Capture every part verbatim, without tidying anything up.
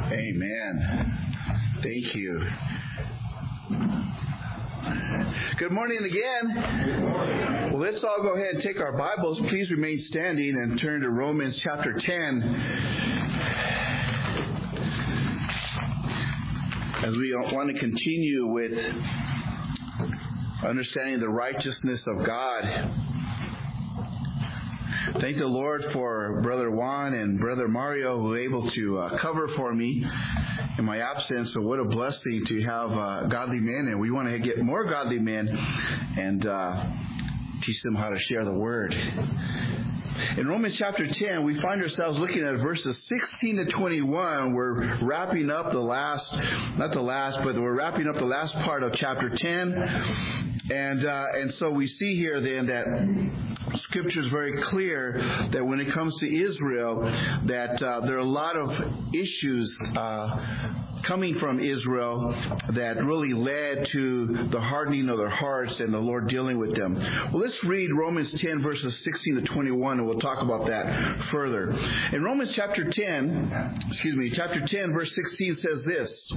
Amen. Thank you. Good morning again. Good morning. Well, let's all go ahead and take our Bibles. Please remain standing and turn to Romans chapter ten. As we want to continue with understanding the righteousness of God. Thank the Lord for Brother Juan and Brother Mario who were able to uh, cover for me in my absence. So what a blessing to have uh, godly men, and we want to get more godly men and uh, teach them how to share the Word. In Romans chapter ten, we find ourselves looking at verses sixteen to twenty-one. We're wrapping up the last, not the last, but we're wrapping up the last part of chapter ten. And uh, and so we see here then that Scripture is very clear that when it comes to Israel, that uh, there are a lot of issues uh, coming from Israel that really led to the hardening of their hearts and the Lord dealing with them. Well, let's read Romans ten verses sixteen to twenty-one, and we'll talk about that further. In Romans chapter ten, excuse me, chapter ten verse sixteen says this.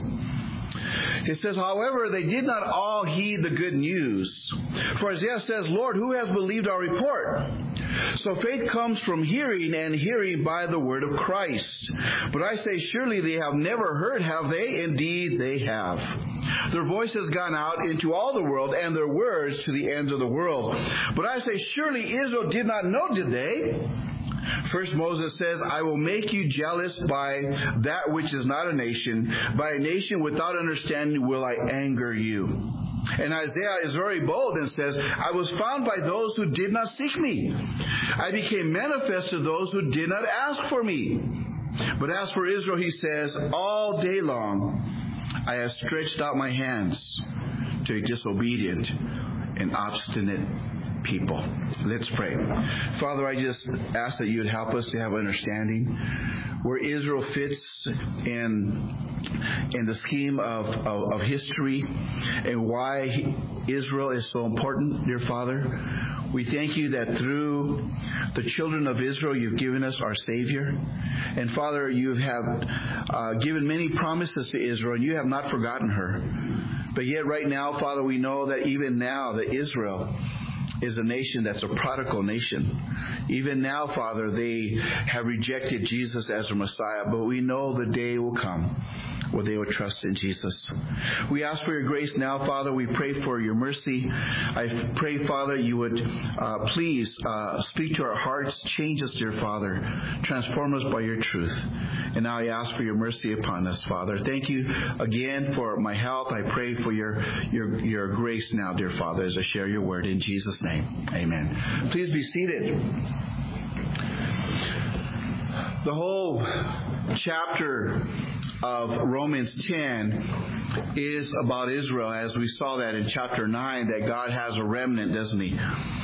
It says, however, they did not all heed the good news. For Isaiah says, Lord, who has believed our report? So faith comes from hearing, and hearing by the word of Christ. But I say, surely they have never heard, have they? Indeed, they have. Their voice has gone out into all the world, and their words to the ends of the world. But I say, surely Israel did not know, did they? First Moses says, I will make you jealous by that which is not a nation. By a nation without understanding will I anger you. And Isaiah is very bold and says, I was found by those who did not seek me. I became manifest to those who did not ask for me. But as for Israel, he says, all day long I have stretched out my hands to a disobedient and obstinate people. Let's pray. Father, I just ask that you would help us to have understanding where Israel fits in in the scheme of, of, of history and why Israel is so important, dear Father. We thank you that through the children of Israel you've given us our Savior. And Father, you have uh, given many promises to Israel, and you have not forgotten her. But yet right now, Father, we know that even now that Israel is a nation that's a prodigal nation. Even now, Father, they have rejected Jesus as their Messiah, but we know the day will come where they will trust in Jesus. We ask for your grace now, Father. We pray for your mercy. I pray, Father, you would uh, please uh, speak to our hearts, change us, dear Father, transform us by your truth. And now I ask for your mercy upon us, Father. Thank you again for my health. I pray for your your your grace now, dear Father, as I share your word in Jesus' name. Amen. Please be seated. The whole chapter of Romans ten is about Israel, as we saw that in chapter nine, that God has a remnant, doesn't he?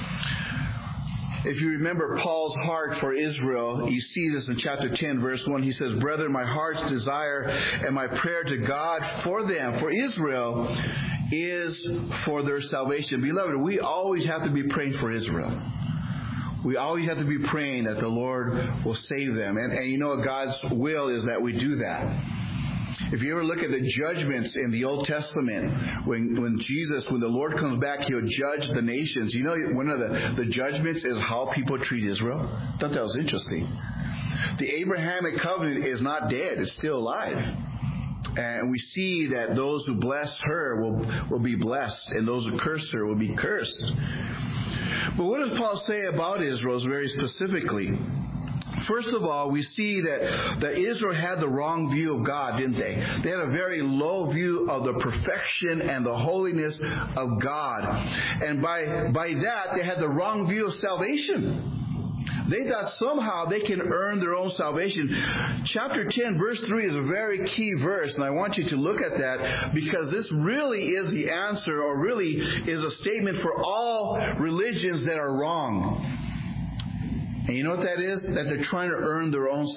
If you remember Paul's heart for Israel, you see this in chapter ten, verse one. He says, Brethren, my heart's desire and my prayer to God for them, for Israel, is for their salvation. Beloved, we always have to be praying for Israel. We always have to be praying that the Lord will save them. And, and you know, God's will is that we do that. If you ever look at the judgments in the Old Testament, when, when Jesus, when the Lord comes back, he'll judge the nations. You know, one of the, the judgments is how people treat Israel. I thought that was interesting. The Abrahamic covenant is not dead. It's still alive. And we see that those who bless her will, will be blessed, and those who curse her will be cursed. But what does Paul say about Israel very specifically? First of all, we see that, that Israel had the wrong view of God, didn't they? They had a very low view of the perfection and the holiness of God. And by, by that, they had the wrong view of salvation. They thought somehow they can earn their own salvation. Chapter ten, verse three is a very key verse, and I want you to look at that because this really is the answer, or really is a statement for all religions that are wrong. And you know what that is? That they're trying to earn their own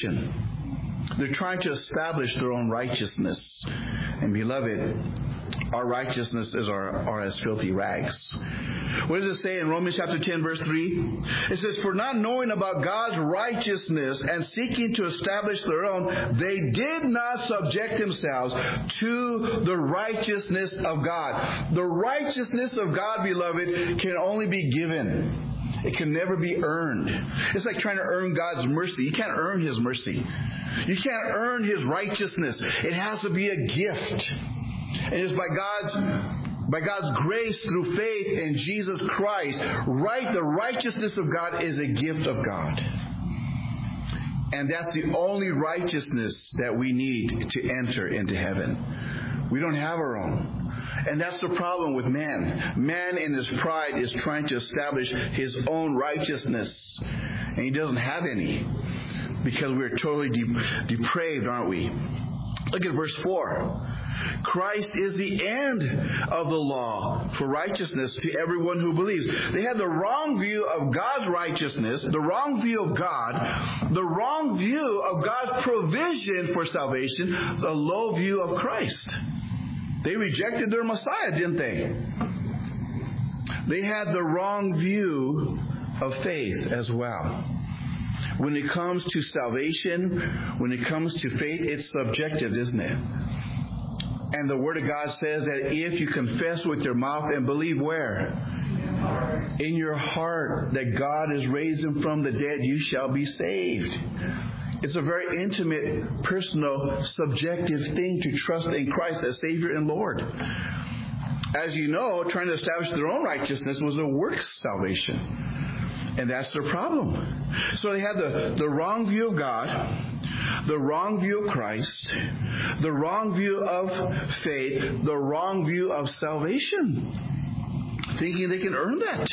salvation. They're trying to establish their own righteousness. And beloved, our righteousness is our, are as filthy rags. What does it say in Romans chapter ten, verse three? It says, for not knowing about God's righteousness and seeking to establish their own, they did not subject themselves to the righteousness of God. The righteousness of God, beloved, can only be given. It can never be earned. It's like trying to earn God's mercy. You can't earn His mercy. You can't earn His righteousness. It has to be a gift. And it's by God's by God's grace through faith in Jesus Christ. Right, the righteousness of God is a gift of God. And that's the only righteousness that we need to enter into heaven. We don't have our own. And that's the problem with man. Man in his pride is trying to establish his own righteousness. And he doesn't have any. Because we're totally de- depraved, aren't we? Look at verse four. Christ is the end of the law for righteousness to everyone who believes. They had the wrong view of God's righteousness, the wrong view of God, the wrong view of God's provision for salvation, the low view of Christ. They rejected their Messiah, didn't they? They had the wrong view of faith as well. When it comes to salvation, when it comes to faith, it's subjective, isn't it? And the Word of God says that if you confess with your mouth and believe where? In your heart that God has raised Him from the dead, you shall be saved. It's a very intimate, personal, subjective thing to trust in Christ as Savior and Lord. As you know, trying to establish their own righteousness was a works salvation. And that's their problem. So they had the, the wrong view of God, the wrong view of Christ, the wrong view of faith, the wrong view of salvation, thinking they can earn that.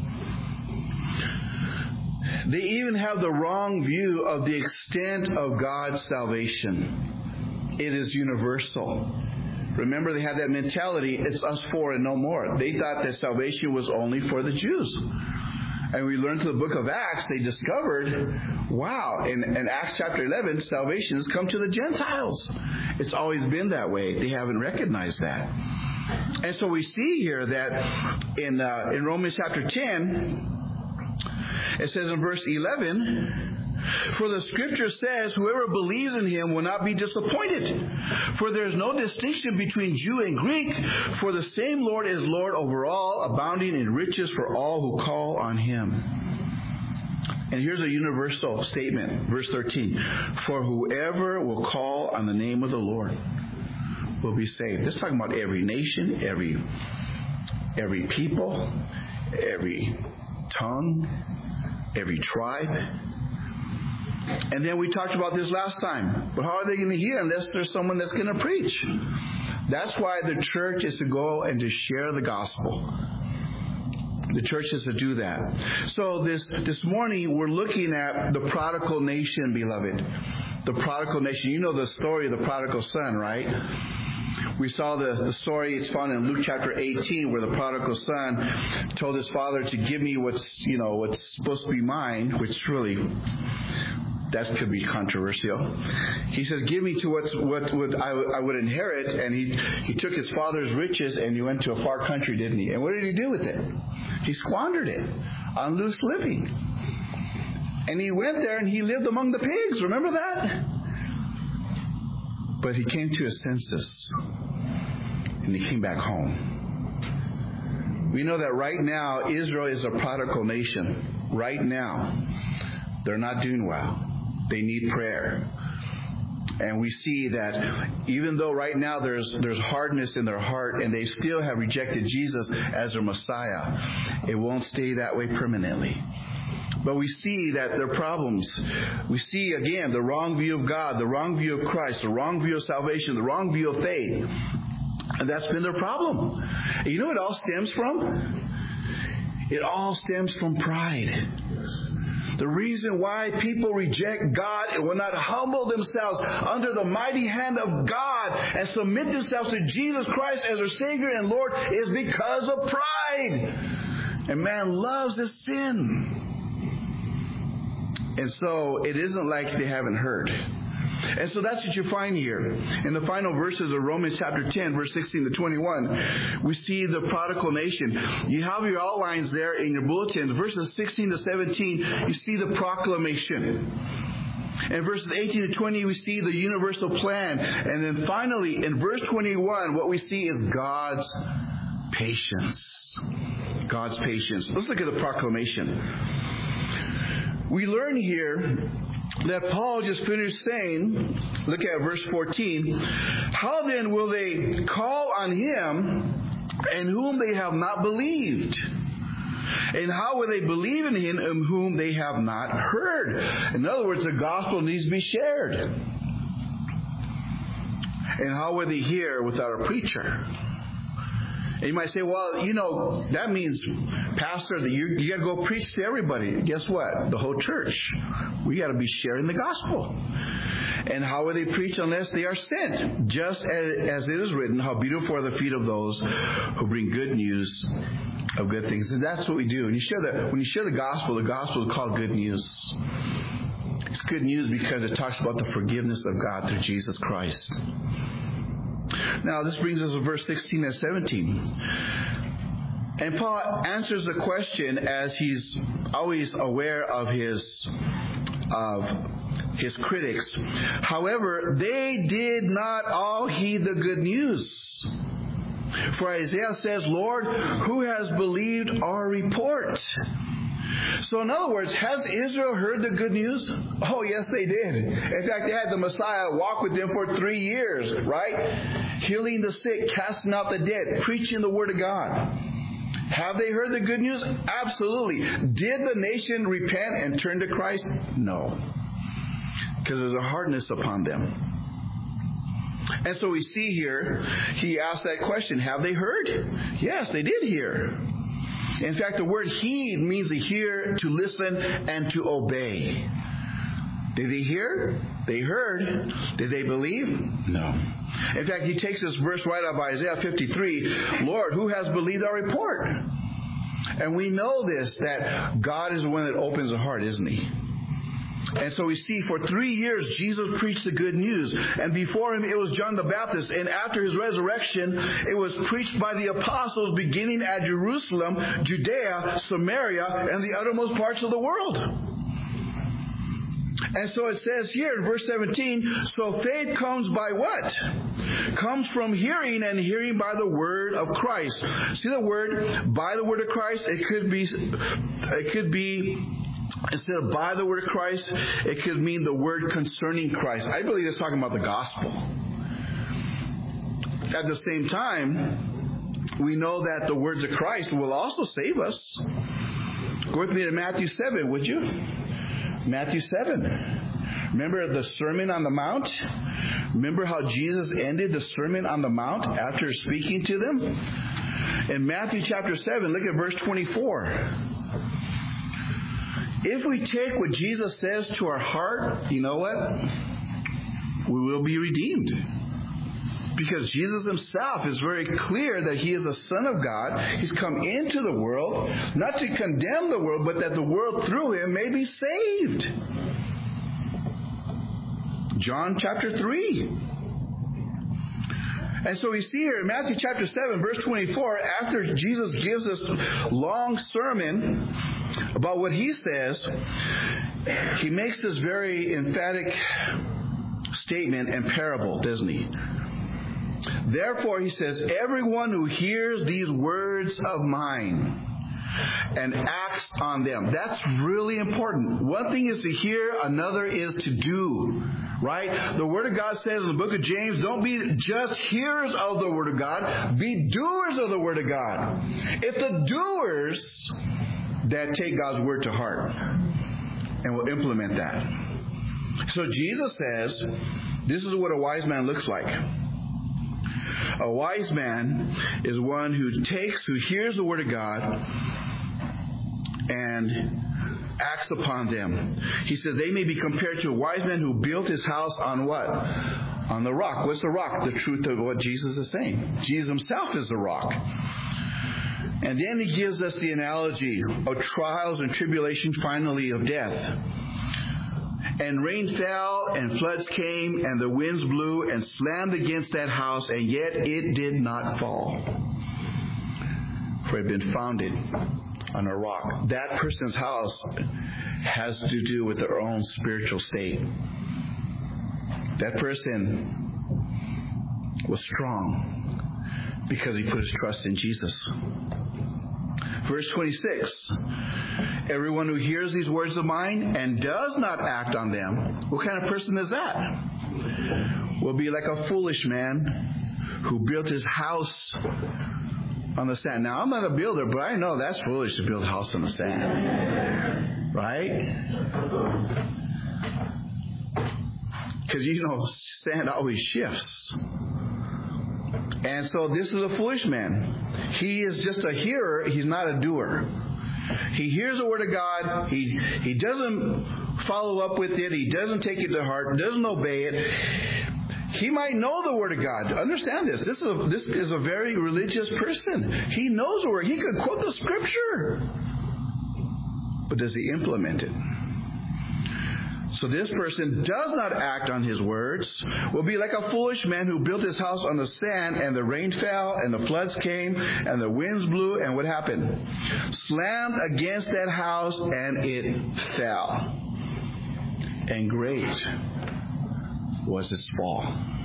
They even have the wrong view of the extent of God's salvation. It is universal. Remember, they had that mentality, it's us four and no more. They thought that salvation was only for the Jews. And we learned through the book of Acts, they discovered, wow, in, in Acts chapter eleven, salvation has come to the Gentiles. It's always been that way. They haven't recognized that. And so we see here that in uh, in Romans chapter ten, it says in verse eleven, for the Scripture says, whoever believes in Him will not be disappointed. For there is no distinction between Jew and Greek, for the same Lord is Lord over all, abounding in riches for all who call on Him. And here's a universal statement, verse thirteen. For whoever will call on the name of the Lord will be saved. This is talking about every nation, every, every people, every tongue, every tribe. And then we talked about this last time. But how are they going to hear unless there's someone that's going to preach? That's why the church is to go and to share the gospel. The church is to do that. So this, this morning we're looking at the prodigal nation, beloved. The prodigal nation. You know the story of the prodigal son, right? We saw the, the story, it's found in Luke chapter eighteen, where the prodigal son told his father to give me what's, you know, what's supposed to be mine, which really, that could be controversial. He says, give me to what's, what would I, I would inherit. And he, he took his father's riches and he went to a far country, didn't he? And what did he do with it? He squandered it on loose living. And he went there and he lived among the pigs. Remember that? But he came to his senses and he came back home. We know that right now Israel is a prodigal nation. Right now. They're not doing well. They need prayer. And we see that even though right now there's there's hardness in their heart and they still have rejected Jesus as their Messiah, it won't stay that way permanently. But we see that there are problems. We see, again, the wrong view of God, the wrong view of Christ, the wrong view of salvation, the wrong view of faith. And that's been their problem. And you know what it all stems from? It all stems from pride. The reason why people reject God and will not humble themselves under the mighty hand of God and submit themselves to Jesus Christ as their Savior and Lord is because of pride. And man loves this sin. And so it isn't like they haven't heard. And so that's what you find here. In the final verses of Romans chapter ten, verse sixteen to twenty-one, we see the prodigal nation. You have your outlines there in your bulletins. Verses sixteen to seventeen, you see the proclamation. In verses eighteen to twenty, we see the universal plan. And then finally, in verse twenty-one, what we see is God's patience. God's patience. Let's look at the proclamation. We learn here that Paul just finished saying, look at verse fourteen, how then will they call on him in whom they have not believed? And how will they believe in him in whom they have not heard? In other words, the gospel needs to be shared. And how will they hear without a preacher? And you might say, well, you know, that means, Pastor, that you, you got to go preach to everybody. Guess what? The whole church. We got to be sharing the gospel. And how will they preach unless they are sent? Just as, as it is written, how beautiful are the feet of those who bring good news of good things. And that's what we do. When you share the, when you share the gospel, the gospel is called good news. It's good news because it talks about the forgiveness of God through Jesus Christ. Now, this brings us to verse sixteen and seventeen. And Paul answers the question as he's always aware of his of his critics. However, they did not all heed the good news. For Isaiah says, Lord, who has believed our report? So in other words, has Israel heard the good news? Oh, yes, they did. In fact, they had the Messiah walk with them for three years, right? Healing the sick, casting out the dead, preaching the word of God. Have they heard the good news? Absolutely. Did the nation repent and turn to Christ? No. Because there's a hardness upon them. And so we see here, he asked that question, have they heard? Yes, they did hear. In fact, the word heed means to hear, to listen, and to obey. Did they hear? They heard. Did they believe? No. In fact, he takes this verse right out of Isaiah fifty-three, Lord, who has believed our report? And we know this, that God is the one that opens the heart, isn't he? And so we see for three years, Jesus preached the good news. And before him, it was John the Baptist. And after his resurrection, it was preached by the apostles beginning at Jerusalem, Judea, Samaria, and the uttermost parts of the world. And so it says here in verse seventeen, so faith comes by what? Comes from hearing, and hearing by the word of Christ. See the word, by the word of Christ? It could be, it could be, instead of by the word of Christ, it could mean the word concerning Christ. I believe it's talking about the gospel. At the same time, we know that the words of Christ will also save us. Go with me to Matthew seven, would you? Matthew seven. Remember the Sermon on the Mount? Remember how Jesus ended the Sermon on the Mount after speaking to them? In Matthew chapter seven, look at verse twenty-four. If we take what Jesus says to our heart, you know what? We will be redeemed. Because Jesus himself is very clear that he is a Son of God. He's come into the world, not to condemn the world, but that the world through him may be saved. John chapter three. And so we see here in Matthew chapter seven, verse twenty-four, after Jesus gives this long sermon about what he says, he makes this very emphatic statement and parable, doesn't he? Therefore, he says, everyone who hears these words of mine and acts on them. That's really important. One thing is to hear, another is to do. Right? The Word of God says in the book of James, don't be just hearers of the Word of God, be doers of the Word of God. It's the doers that take God's Word to heart and will implement that. So Jesus says, this is what a wise man looks like. A wise man is one who takes, who hears the Word of God and acts upon them. He says they may be compared to a wise man who built his house on what? On the rock. What's the rock? The truth of what Jesus is saying. Jesus himself is the rock. And then he gives us the analogy of trials and tribulation, finally of death. And rain fell, and floods came, and the winds blew and slammed against that house, and yet it did not fall. For it had been founded on a rock. That person's house has to do with their own spiritual state. That person was strong because he put his trust in Jesus. Verse twenty-six, everyone who hears these words of mine and does not act on them, what kind of person is that? Will be like a foolish man who built his house on the sand. Now, I'm not a builder, but I know that's foolish to build a house on the sand. Right? Because, you know, sand always shifts. And so this is a foolish man. He is just a hearer. He's not a doer. He hears the word of God. He he doesn't follow up with it. He doesn't take it to heart. Doesn't obey it. He might know the word of God. Understand this. This is a, this is a very religious person. He knows the word. He could quote the scripture. But does he implement it? So this person does not act on his words, will be like a foolish man who built his house on the sand, and the rain fell, and the floods came, and the winds blew, and what happened? Slammed against that house, and it fell. And great was its fall.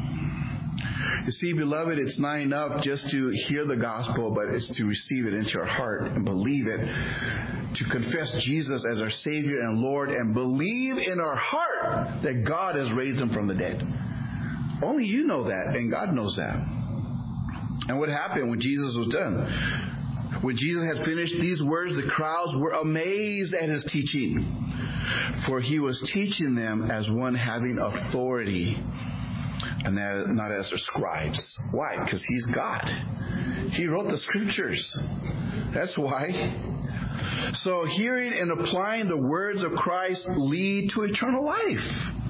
You see, beloved, it's not enough just to hear the gospel, but it's to receive it into our heart and believe it, to confess Jesus as our Savior and Lord, and believe in our heart that God has raised him from the dead. Only you know that, and God knows that. And what happened when Jesus was done? When Jesus had finished these words, the crowds were amazed at his teaching, for he was teaching them as one having authority, and not as their scribes. Why? Because he's God. He wrote the scriptures. That's why. So hearing and applying the words of Christ lead to eternal life.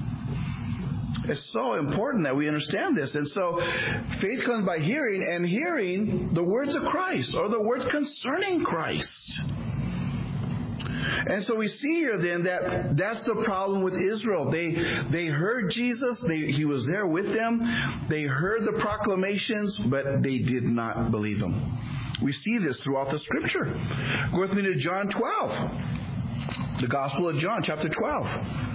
It's so important that we understand this. And so faith comes by hearing, and hearing the words of Christ, or the words concerning Christ. And so we see here then that that's the problem with Israel. They they heard Jesus. They, he was there with them. They heard the proclamations, but they did not believe him. We see this throughout the scripture. Go with me to John twelve. The Gospel of John, chapter twelve.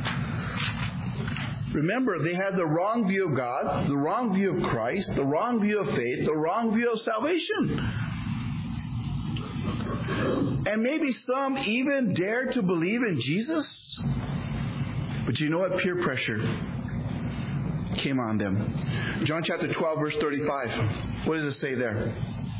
Remember, they had the wrong view of God, the wrong view of Christ, the wrong view of faith, the wrong view of salvation. And maybe some even dared to believe in Jesus. But you know what? Peer pressure came on them. John chapter twelve, verse thirty-five. What does it say there?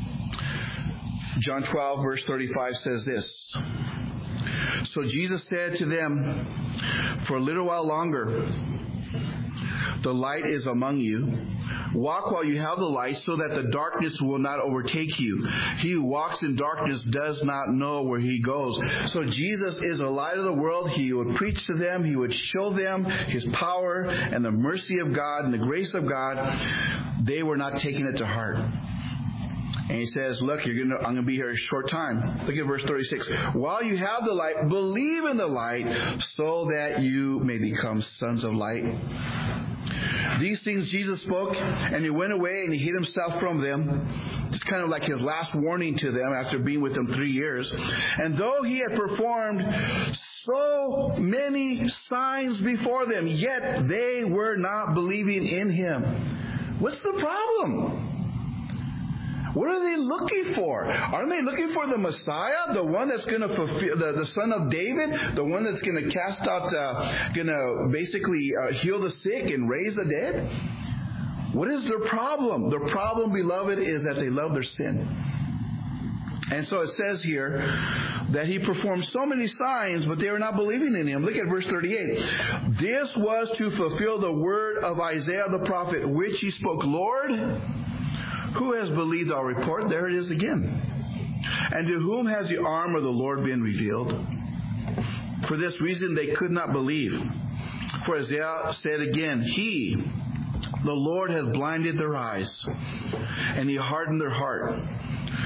John twelve, verse thirty-five says this. So Jesus said to them, for a little while longer, the light is among you. Walk while you have the light, so that the darkness will not overtake you. He who walks in darkness does not know where he goes. So Jesus is the light of the world. He would preach to them. He would show them his power and the mercy of God and the grace of God. They were not taking it to heart. And he says, look, you're gonna, I'm going to be here a short time. Look at verse thirty-six. While you have the light, believe in the light, so that you may become sons of light. These things Jesus spoke, and he went away and he hid himself from them. It's kind of like his last warning to them after being with them three years. And though he had performed so many signs before them, yet they were not believing in him. What's the problem? What are they looking for? Aren't they looking for the Messiah, the one that's going to fulfill, the, the son of David, the one that's going to cast out, uh, going to basically uh, heal the sick and raise the dead? What is their problem? Their problem, beloved, is that they love their sin. And so it says here that he performed so many signs, but they were not believing in him. Look at verse thirty-eight. This was to fulfill the word of Isaiah the prophet, which he spoke, Lord, who has believed our report? There it is again. And to whom has the arm of the Lord been revealed? For this reason they could not believe. For Isaiah said again, He, the Lord, has blinded their eyes, and He hardened their heart,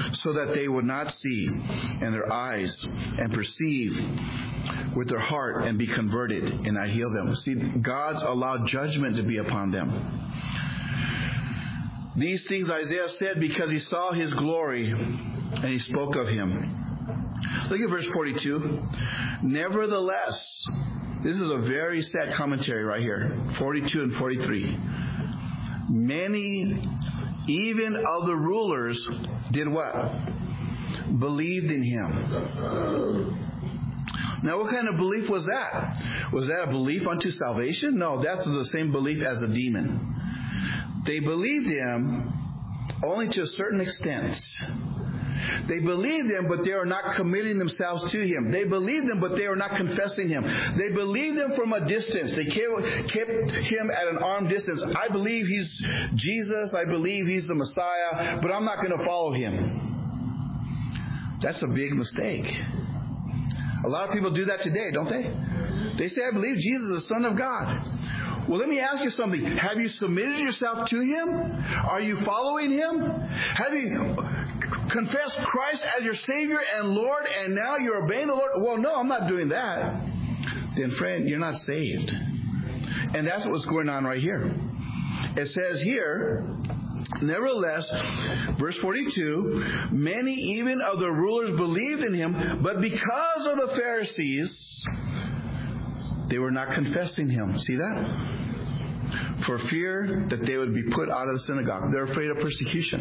so that they would not see in their eyes and perceive with their heart and be converted, and I heal them. See, God's allowed judgment to be upon them. These things Isaiah said because he saw his glory and he spoke of him. Look at verse forty-two. Nevertheless, this is a very sad commentary right here. forty-two and forty-three. Many, even of the rulers, did what? Believed in him. Now, what kind of belief was that? Was that a belief unto salvation? No, that's the same belief as a demon. They believed him only to a certain extent. They believed him, but they are not committing themselves to him. They believed him, but they are not confessing him. They believed him from a distance. They kept him at an arm distance. I believe he's Jesus. I believe he's the Messiah, but I'm not going to follow him. That's a big mistake. A lot of people do that today, don't they? They say, I believe Jesus is the Son of God. Well, let me ask you something. Have you submitted yourself to him? Are you following him? Have you confessed Christ as your Savior and Lord, and now you're obeying the Lord? Well, no, I'm not doing that. Then, friend, you're not saved. And that's what's going on right here. It says here, nevertheless, verse forty-two, many even of the rulers believed in him, but because of the Pharisees, they were not confessing him. See that? For fear that they would be put out of the synagogue. They're afraid of persecution.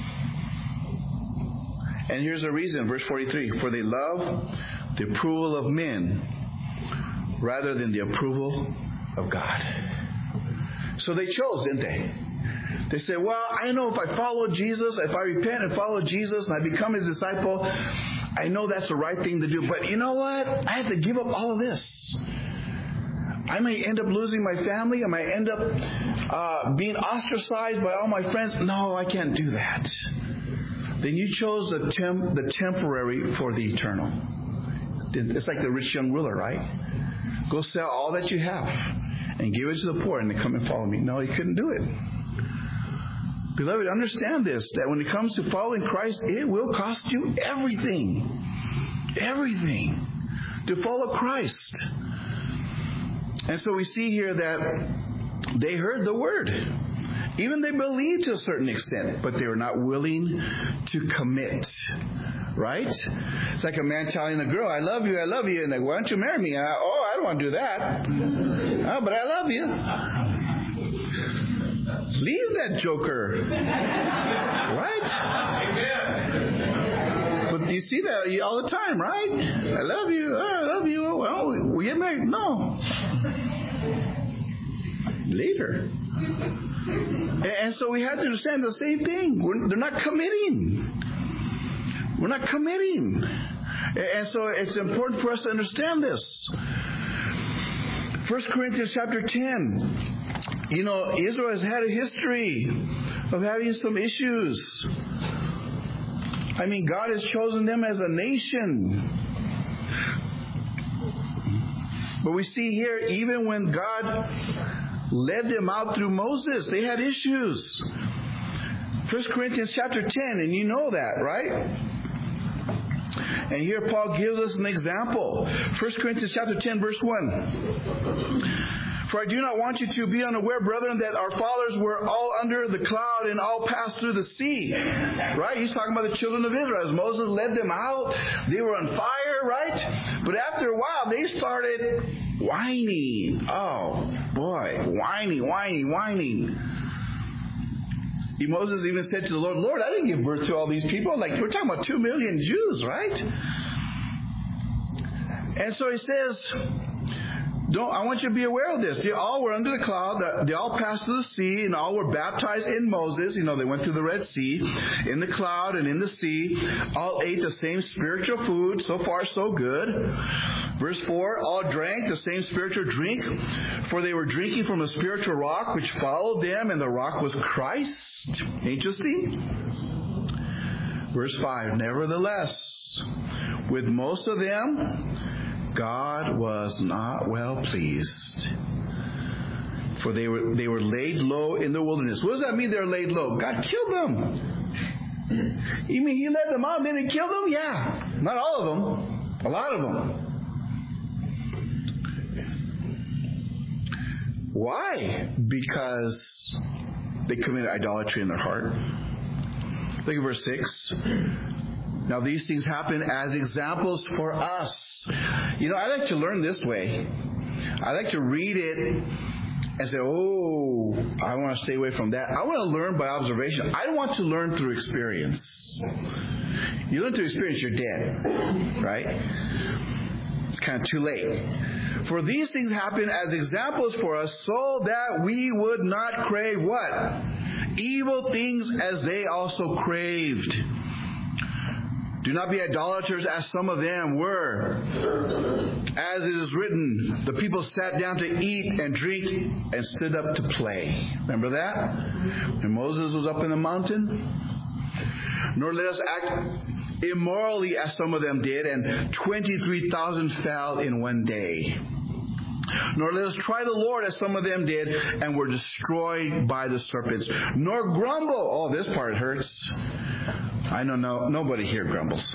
And here's the reason, verse forty-three. For they love the approval of men rather than the approval of God. So they chose, didn't they? They said, well, I know if I follow Jesus, if I repent and follow Jesus and I become his disciple, I know that's the right thing to do. But you know what? I have to give up all of this. I may end up losing my family. I might end up uh, being ostracized by all my friends. No, I can't do that. Then you chose the, temp- the temporary for the eternal. It's like the rich young ruler, right? Go sell all that you have and give it to the poor and then come and follow me. No, he couldn't do it. Beloved, understand this, that when it comes to following Christ, it will cost you everything. Everything. To follow Christ. And so we see here that they heard the word. Even they believed to a certain extent, but they were not willing to commit. Right? It's like a man telling a girl, I love you, I love you. And like, why don't you marry me? Uh, oh, I don't want to do that. Oh, but I love you. Leave that joker. Right? But you see that all the time, right? I love you. Oh, I love you. Oh, well, we get married. No. Later. And so we have to understand the same thing. We're, they're not committing. We're not committing. And so it's important for us to understand this. First Corinthians chapter ten. You know, Israel has had a history of having some issues. I mean, God has chosen them as a nation. But we see here, even when God led them out through Moses, they had issues. First Corinthians chapter ten, and you know that, right? And here Paul gives us an example. First Corinthians chapter ten, verse one. For I do not want you to be unaware, brethren, that our fathers were all under the cloud and all passed through the sea. Right? He's talking about the children of Israel. As Moses led them out, they were on fire, right? But after a while, they started whining. Oh, boy. Whining, whining, whining. Moses even said to the Lord, Lord, I didn't give birth to all these people. Like, we're talking about two million Jews, right? And so he says, Don't, I want you to be aware of this. They all were under the cloud. They all passed through the sea, and all were baptized in Moses. You know, they went through the Red Sea, in the cloud and in the sea. All ate the same spiritual food. So far, so good. Verse four, all drank the same spiritual drink, for they were drinking from a spiritual rock which followed them, and the rock was Christ. Interesting. Verse five, nevertheless, with most of them, God was not well pleased, for they were they were laid low in the wilderness. What does that mean? They're laid low. God killed them. You mean he led them out and then he killed them? Yeah. Not all of them. A lot of them. Why? Because they committed idolatry in their heart. Look at verse six. Now these things happen as examples for us. You know, I like to learn this way. I like to read it and say, oh, I want to stay away from that. I want to learn by observation. I don't want to learn through experience. You learn through experience, you're dead. Right? It's kind of too late. For these things happen as examples for us so that we would not crave what? Evil things as they also craved. Do not be idolaters as some of them were. As it is written, the people sat down to eat and drink and stood up to play. Remember that? When Moses was up in the mountain? Nor let us act immorally as some of them did, and twenty-three thousand fell in one day. Nor let us try the Lord as some of them did, and were destroyed by the serpents. Nor grumble. Oh, this part hurts. I know no, nobody here grumbles.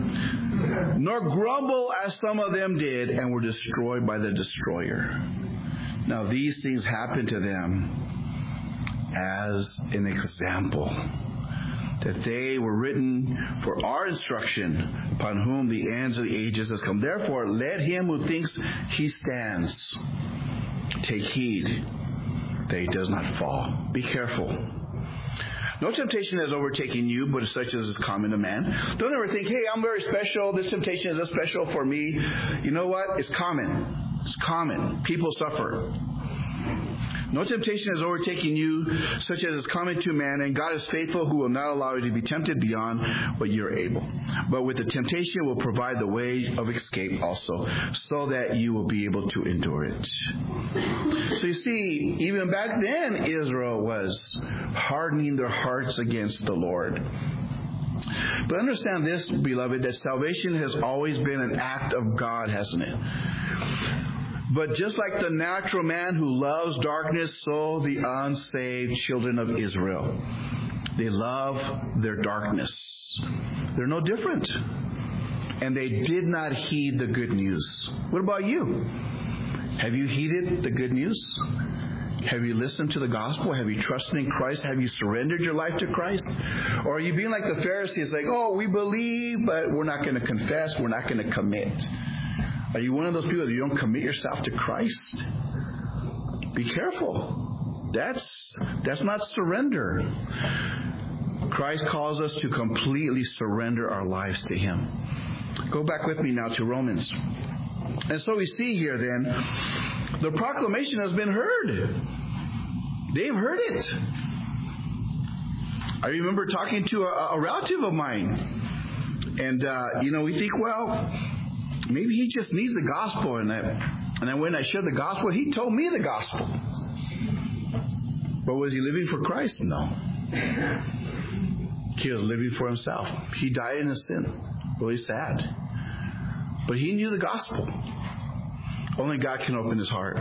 Nor grumble as some of them did, and were destroyed by the destroyer. Now these things happened to them as an example, that they were written for our instruction, upon whom the ends of the ages has come. Therefore, let him who thinks he stands take heed that he does not fall. Be careful. No temptation has overtaken you, but such as is common to man. Don't ever think, hey, I'm very special. This temptation is special for me. You know what? It's common. It's common. People suffer. No temptation has overtaken you, such as is common to man, and God is faithful, who will not allow you to be tempted beyond what you are able. But with the temptation will provide the way of escape also, so that you will be able to endure it. So you see, even back then, Israel was hardening their hearts against the Lord. But understand this, beloved, that salvation has always been an act of God, hasn't it? But just like the natural man who loves darkness, so the unsaved children of Israel, they love their darkness. They're no different. And they did not heed the good news. What about you? Have you heeded the good news? Have you listened to the gospel? Have you trusted in Christ? Have you surrendered your life to Christ? Or are you being like the Pharisees, like, oh, we believe, but we're not going to confess, we're not going to commit? Are you one of those people that you don't commit yourself to Christ? Be careful. That's that's not surrender. Christ calls us to completely surrender our lives to Him. Go back with me now to Romans. And so we see here then, the proclamation has been heard. They've heard it. I remember talking to a, a relative of mine. And, uh, you know, we think, well, maybe he just needs the gospel. And, that, and then when I shared the gospel, he told me the gospel. But was he living for Christ? No. He was living for himself. He died in his sin. Really sad. But he knew the gospel. Only God can open his heart.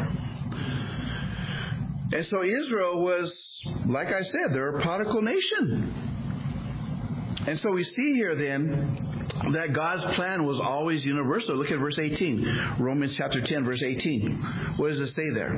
And so Israel was, like I said, they're a prodigal nation. And so we see here then that God's plan was always universal. Look at verse eighteen. Romans chapter ten, verse eighteen. What does it say there?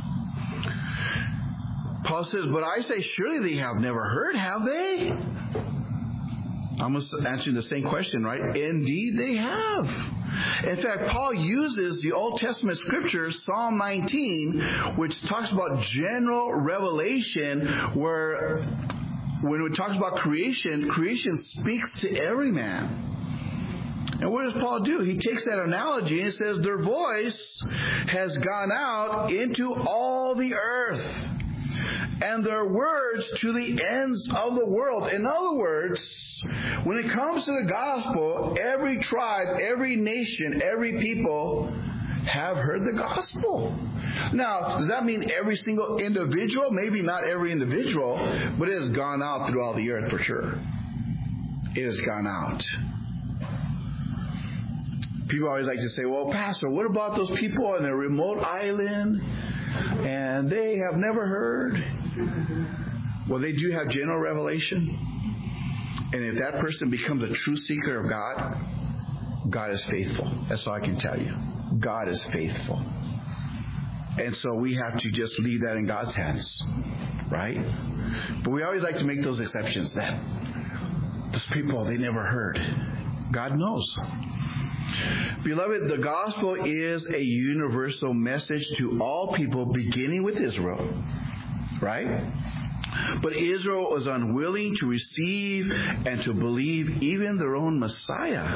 Paul says, but I say, surely they have never heard, have they? I'm answering the same question, right? Indeed, they have. In fact, Paul uses the Old Testament scripture, Psalm nineteen, which talks about general revelation, where when it talks about creation, creation speaks to every man. And what does Paul do? He takes that analogy and says, their voice has gone out into all the earth, and their words to the ends of the world. In other words, when it comes to the gospel, every tribe, every nation, every people have heard the gospel. Now, does that mean every single individual? Maybe not every individual, but it has gone out through all the earth for sure. It has gone out. People always like to say, well, Pastor, what about those people on a remote island and they have never heard? Well, they do have general revelation. And if that person becomes a true seeker of God, God is faithful. That's all I can tell you. God is faithful. And so we have to just leave that in God's hands, right? But we always like to make those exceptions that those people, they never heard. God knows. Beloved, the gospel is a universal message to all people, beginning with Israel, right? But Israel was unwilling to receive and to believe even their own Messiah.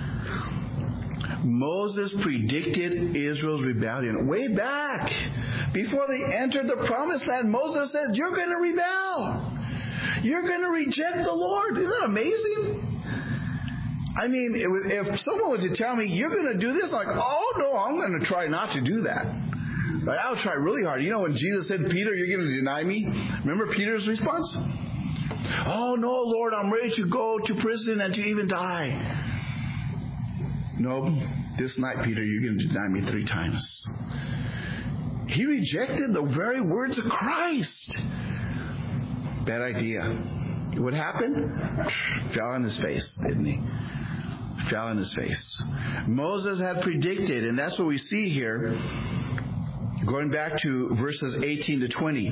Moses predicted Israel's rebellion way back. Before they entered the promised land, Moses says, you're going to rebel. You're going to reject the Lord. Isn't that amazing? I mean, if someone were to tell me, you're going to do this, I'm like, oh, no, I'm going to try not to do that. Like, I'll try really hard. You know, when Jesus said, Peter, you're going to deny me? Remember Peter's response? Oh, no, Lord, I'm ready to go to prison and to even die. No, this night, Peter, you're going to deny me three times. He rejected the very words of Christ. Bad idea. What happened? Fell on his face, didn't he? Fell on his face. Moses had predicted, and that's what we see here, going back to verses eighteen to twenty.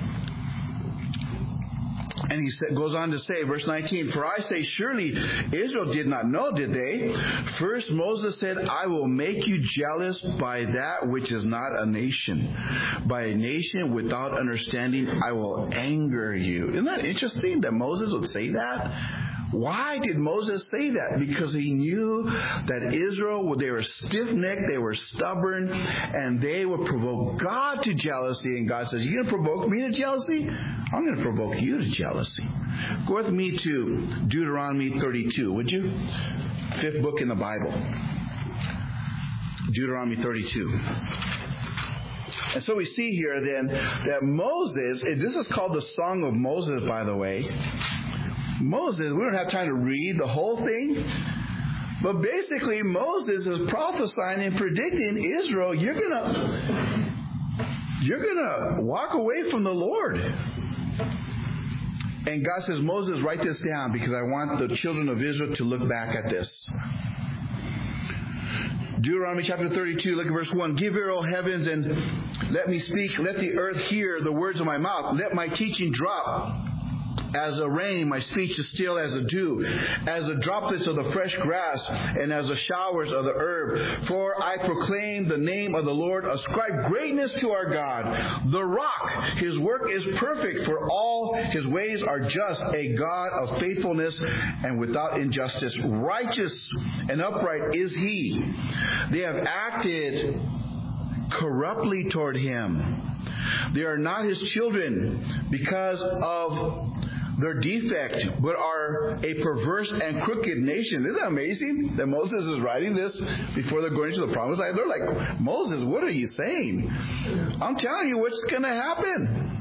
And he goes on to say, verse nineteen, for I say, surely Israel did not know, did they? First Moses said, I will make you jealous by that which is not a nation. By a nation without understanding, I will anger you. Isn't that interesting that Moses would say that? Why did Moses say that? Because he knew that Israel, they were stiff-necked, they were stubborn, and they would provoke God to jealousy. And God says, you're going to provoke me to jealousy? I'm going to provoke you to jealousy. Go with me to Deuteronomy thirty-two, would you? Fifth book in the Bible. Deuteronomy thirty-two. And so we see here then that Moses, and this is called the Song of Moses, by the way. Moses, we don't have time to read the whole thing, but basically Moses is prophesying and predicting Israel, you're gonna you're gonna walk away from the Lord. And God says, Moses, write this down because I want the children of Israel to look back at this. Deuteronomy chapter thirty-two, look at verse one. Give ear, O heavens, and let me speak. Let the earth hear the words of my mouth. Let my teaching drop as a rain, my speech is still as a dew, as the droplets of the fresh grass, and as the showers of the herb. For I proclaim the name of the Lord. Ascribe greatness to our God, the rock. His work is perfect, for all his ways are just, a God of faithfulness and without injustice. Righteous and upright is he. They have acted corruptly toward him. They are not his children because of their defect, but are a perverse and crooked nation. Isn't that amazing that Moses is writing this before they're going to the promised land? They're like, Moses, what are you saying? I'm telling you what's going to happen.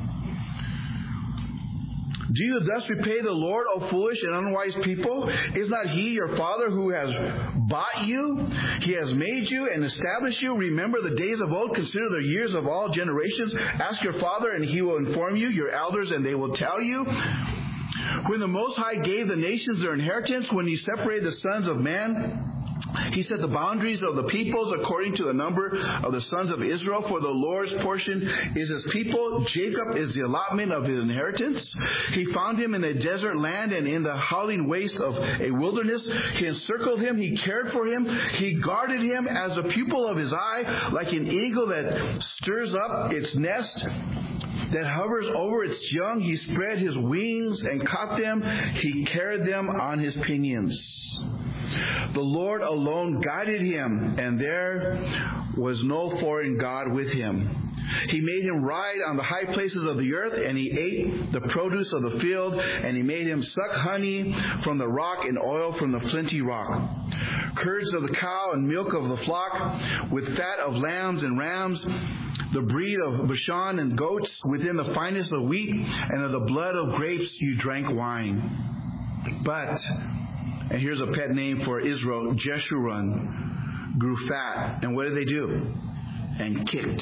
Do you thus repay the Lord, O foolish and unwise people? Is not he your father who has bought you? He has made you and established you. Remember the days of old. Consider the years of all generations. Ask your father and he will inform you, your elders, and they will tell you. When the Most High gave the nations their inheritance, when he separated the sons of man, he set the boundaries of the peoples according to the number of the sons of Israel. For the Lord's portion is his people. Jacob is the allotment of his inheritance. He found him in a desert land and in the howling waste of a wilderness. He encircled him. He cared for him. He guarded him as a pupil of his eye, like an eagle that stirs up its nest, that hovers over its young. He spread his wings and caught them. He carried them on his pinions. The Lord alone guided him, and there was no foreign God with him. He made him ride on the high places of the earth, and he ate the produce of the field, and he made him suck honey from the rock and oil from the flinty rock. Curds of the cow and milk of the flock, with fat of lambs and rams, the breed of Bashan and goats, within the finest of wheat, and of the blood of grapes you drank wine. But, and here's a pet name for Israel, Jeshurun, grew fat. And what did they do? And kicked.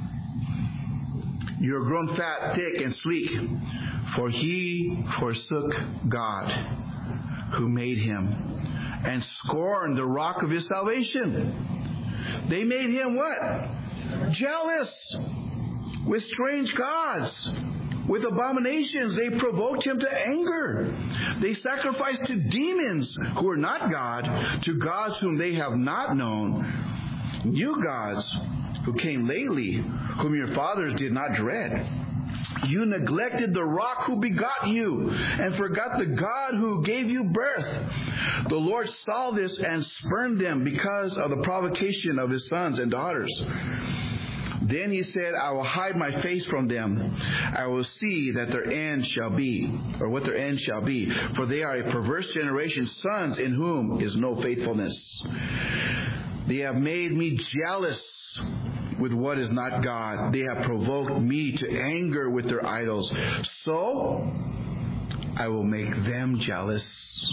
You are grown fat, thick, and sleek, for he forsook God. who made him, and scorned the rock of his salvation. They made him what? Jealous with strange gods. With abominations, they provoked him to anger. They sacrificed to demons who are not God, to gods whom they have not known, new gods who came lately, whom your fathers did not dread. You neglected the rock who begot you, and forgot the God who gave you birth. The Lord saw this and spurned them because of the provocation of his sons and daughters. Then he said, I will hide my face from them. I will see that their end shall be, or what their end shall be. For they are a perverse generation, sons in whom is no faithfulness. They have made me jealous with what is not God. They have provoked me to anger with their idols. So I will make them jealous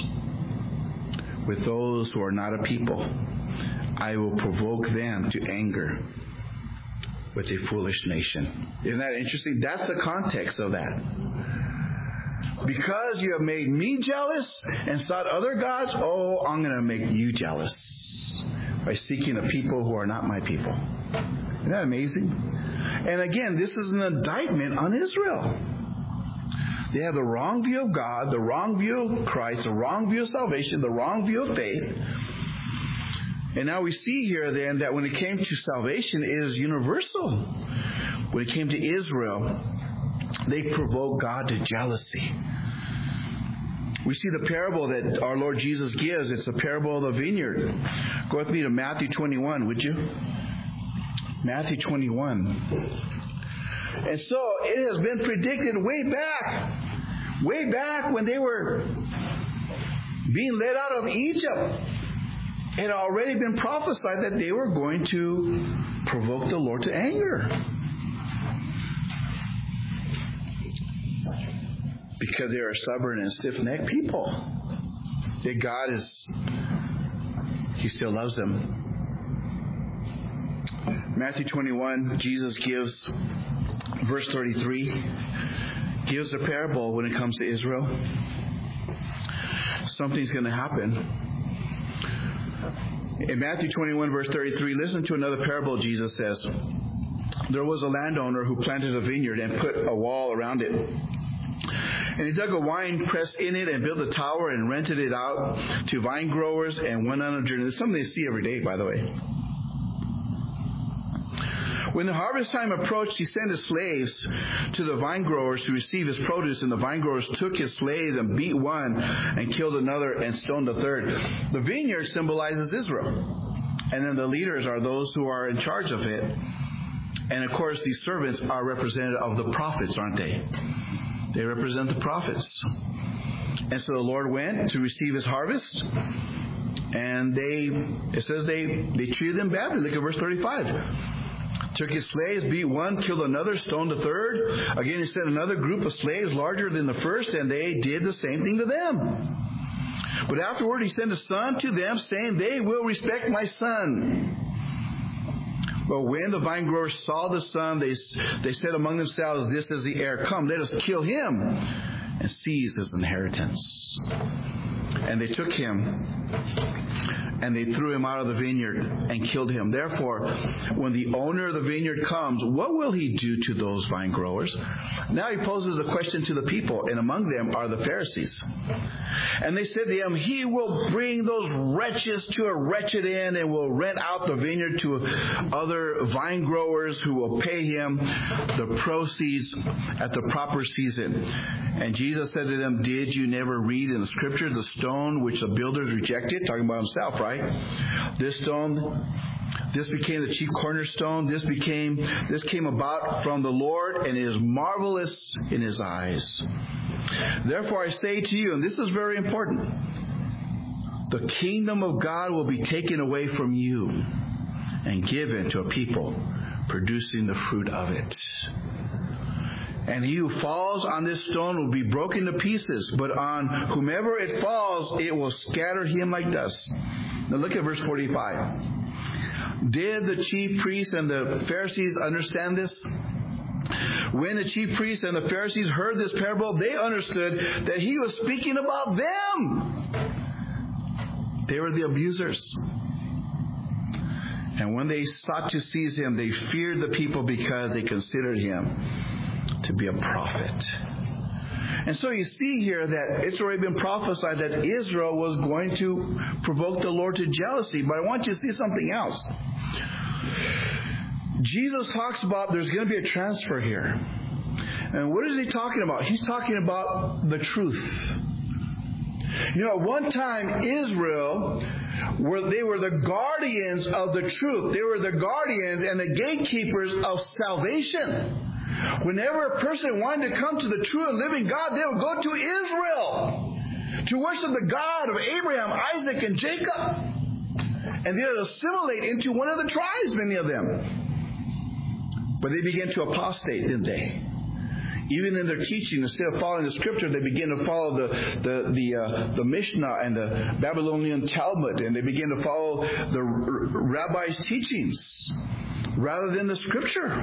with those who are not a people. I will provoke them to anger with a foolish nation. Isn't that interesting? That's the context of that. Because you have made me jealous and sought other gods, oh, I'm going to make you jealous by seeking a people who are not my people. Isn't that amazing? And again, this is an indictment on Israel. They have the wrong view of God, the wrong view of Christ, the wrong view of salvation, the wrong view of faith. And now we see here then that when it came to salvation, it is universal. When it came to Israel, they provoked God to jealousy. We see the parable that our Lord Jesus gives. It's the parable of the vineyard. Go with me to Matthew twenty-one, would you? Matthew twenty-one. And so it has been predicted way back, way back when they were being led out of Egypt. It had already been prophesied that they were going to provoke the Lord to anger. Because they are stubborn and stiff-necked people. That God is, He still loves them. Matthew twenty-one, Jesus gives, verse thirty-three, gives a parable when it comes to Israel. Something's going to happen. In Matthew twenty-one, verse thirty-three, listen to another parable Jesus says. There was a landowner who planted a vineyard and put a wall around it. And he dug a wine press in it and built a tower and rented it out to vine growers and went on a journey. It's something they see every day, by the way. When the harvest time approached, he sent his slaves to the vine growers to receive his produce, and the vine growers took his slaves and beat one and killed another and stoned the third. The vineyard symbolizes Israel, and then the leaders are those who are in charge of it. And of course, these servants are representative of the prophets, aren't they? They represent the prophets. And so the Lord went to receive his harvest, and they, it says they, they treated them badly. Look at verse thirty-five. Took his slaves, beat one, killed another, stoned the third. Again, he sent another group of slaves larger than the first, and they did the same thing to them. But afterward, he sent a son to them, saying, they will respect my son. But when the vine growers saw the son, they, they said among themselves, this is the heir. Come, let us kill him and seize his inheritance. And they took him and they threw him out of the vineyard and killed him. Therefore, when the owner of the vineyard comes, what will he do to those vine growers? Now he poses a question to the people, and among them are the Pharisees. And they said to him, he will bring those wretches to a wretched end and will rent out the vineyard to other vine growers who will pay him the proceeds at the proper season. And Jesus said to them, did you never read in the scripture the stone which the builders rejected? Talking about himself, right? This stone, this became the chief cornerstone. This became, this came about from the Lord, and it is marvelous in his eyes. Therefore I say to you, and this is very important, the kingdom of God will be taken away from you and given to a people producing the fruit of it. And he who falls on this stone will be broken to pieces, but on whomever it falls, it will scatter him like dust. Now look at verse forty-five. Did the chief priests and the Pharisees understand this? When the chief priests and the Pharisees heard this parable, they understood that he was speaking about them. They were the abusers. And when they sought to seize him, they feared the people because they considered him to be a prophet. And so you see here that it's already been prophesied that Israel was going to provoke the Lord to jealousy. But I want you to see something else. Jesus talks about there's going to be a transfer here. And what is he talking about? He's talking about the truth. You know, at one time, Israel, were they were the guardians of the truth. They were the guardians and the gatekeepers of salvation. Whenever a person wanted to come to the true and living God, they would go to Israel to worship the God of Abraham, Isaac, and Jacob. And they would assimilate into one of the tribes, many of them. But they began to apostate, didn't they? Even in their teaching, instead of following the Scripture, they began to follow the the the, uh, the Mishnah and the Babylonian Talmud, and they began to follow the r- rabbis' teachings rather than the Scripture.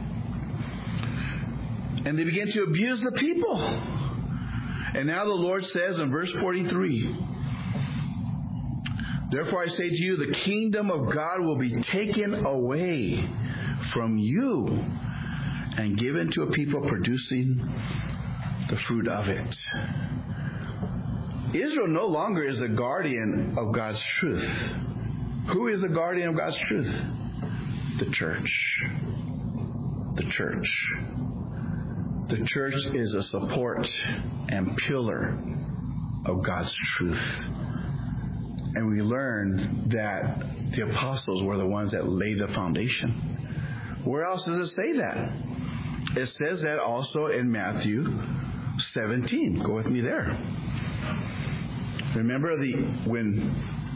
And they began to abuse the people. And now the Lord says in verse forty-three, "Therefore I say to you, the kingdom of God will be taken away from you and given to a people producing the fruit of it." Israel no longer is the guardian of God's truth. Who is the guardian of God's truth? The church. The church. The church is a support and pillar of God's truth. And we learn that the apostles were the ones that laid the foundation. Where else does it say that? It says that also in Matthew seventeen. Go with me there. Remember the when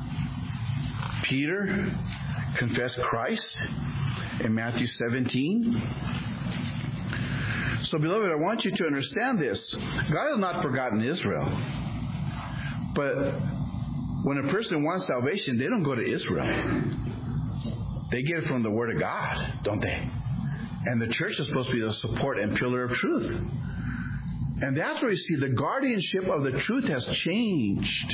Peter confessed Christ in Matthew seventeen? So, beloved, I want you to understand this. God has not forgotten Israel. But when a person wants salvation, they don't go to Israel. They get it from the Word of God, don't they? And the church is supposed to be the support and pillar of truth. And that's where you see the guardianship of the truth has changed.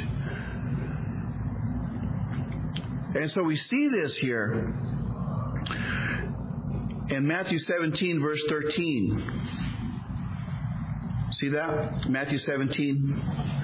And so we see this here in Matthew seventeen, verse thirteen. See that? Matthew seventeen.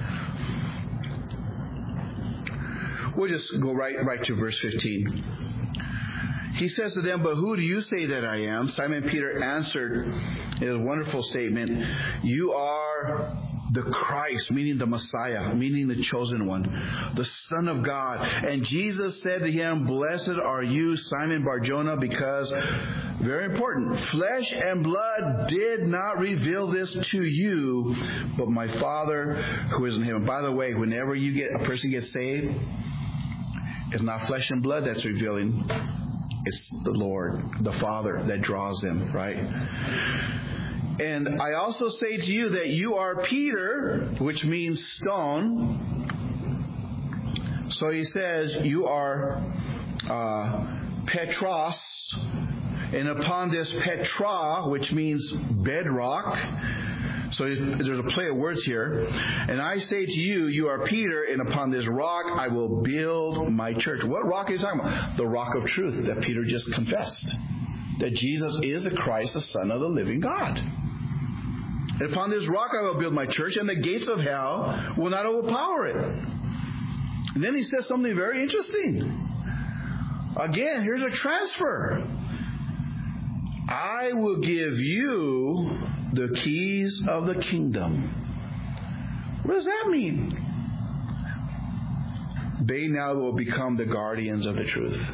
We'll just go right, right to verse fifteen. He says to them, "But who do you say that I am?" Simon Peter answered in a wonderful statement, "You are the Christ," meaning the Messiah, meaning the chosen one, the Son of God. And Jesus said to him, "Blessed are you, Simon Bar-Jonah, because," very important, "flesh and blood did not reveal this to you, but my Father who is in heaven." By the way, whenever you get a person gets saved, it's not flesh and blood that's revealing. It's the Lord, the Father, that draws them, right? "And I also say to you that you are Peter," which means stone. So he says, "You are uh, Petros, and upon this Petra," which means bedrock. So there's a play of words here. "And I say to you, you are Peter, and upon this rock I will build my church." What rock is he talking about? The rock of truth that Peter just confessed. That Jesus is the Christ, the Son of the living God. "And upon this rock I will build my church, and the gates of hell will not overpower it." And then he says something very interesting. Again, here's a transfer. "I will give you the keys of the kingdom." What does that mean? They now will become the guardians of the truth.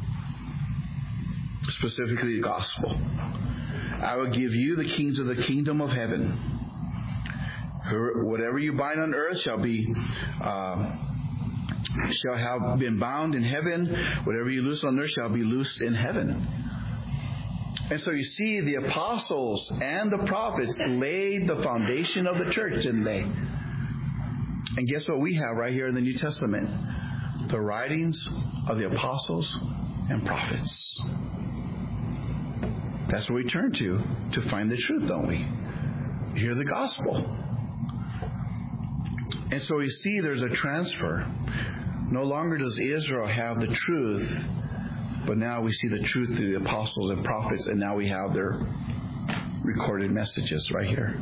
Specifically the gospel. "I will give you the keys of the kingdom of heaven. Whatever you bind on earth shall be uh, shall have been bound in heaven. Whatever you loose on earth shall be loosed in heaven." And so you see the apostles and the prophets laid the foundation of the church, didn't they? And guess what we have right here in the New Testament? The writings of the apostles and prophets. That's where we turn to to find the truth, don't we? Hear the gospel. And so we see there's a transfer. No longer does Israel have the truth, but now we see the truth through the apostles and prophets, and now we have their recorded messages right here.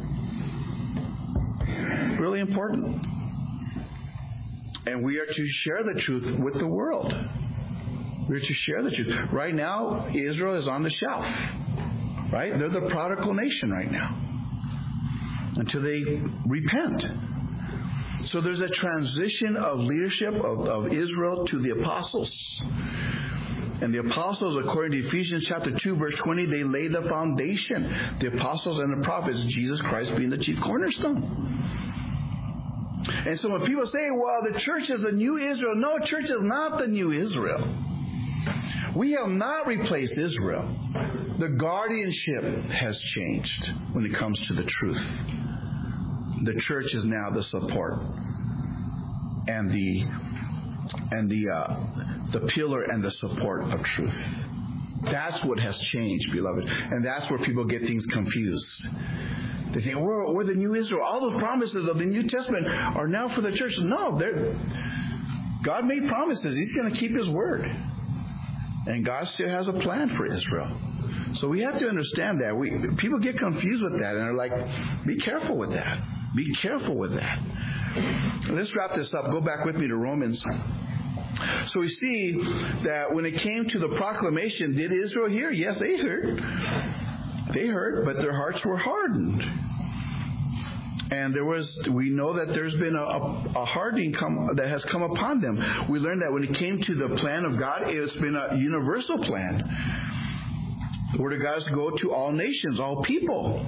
Really important. And we are to share the truth with the world. We're to share the truth. Right now, Israel is on the shelf. Right? They're the prodigal nation right now. Until they repent. So there's a transition of leadership of, of Israel to the apostles. And the apostles, according to Ephesians chapter two, verse twenty, they lay the foundation. The apostles and the prophets, Jesus Christ being the chief cornerstone. And so when people say, well, the church is the new Israel. No, church is not the new Israel. We have not replaced Israel. The guardianship has changed when it comes to the truth. The church is now the support and the and the uh, the pillar and the support of truth. That's what has changed, beloved, and that's where people get things confused. They think we're, we're the new Israel. All those promises of the New Testament are now for the church. No, they're, God made promises. He's going to keep His word, and God still has a plan for Israel. So we have to understand that. We people get confused with that, and they're like, "Be careful with that. Be careful with that." Let's wrap this up. Go back with me to Romans. So we see that when it came to the proclamation, did Israel hear? Yes, they heard. They heard, but their hearts were hardened. And there was, we know that there's been a, a hardening come, that has come upon them. We learned that when it came to the plan of God, it's been a universal plan. The Word of God is to go to all nations, all people.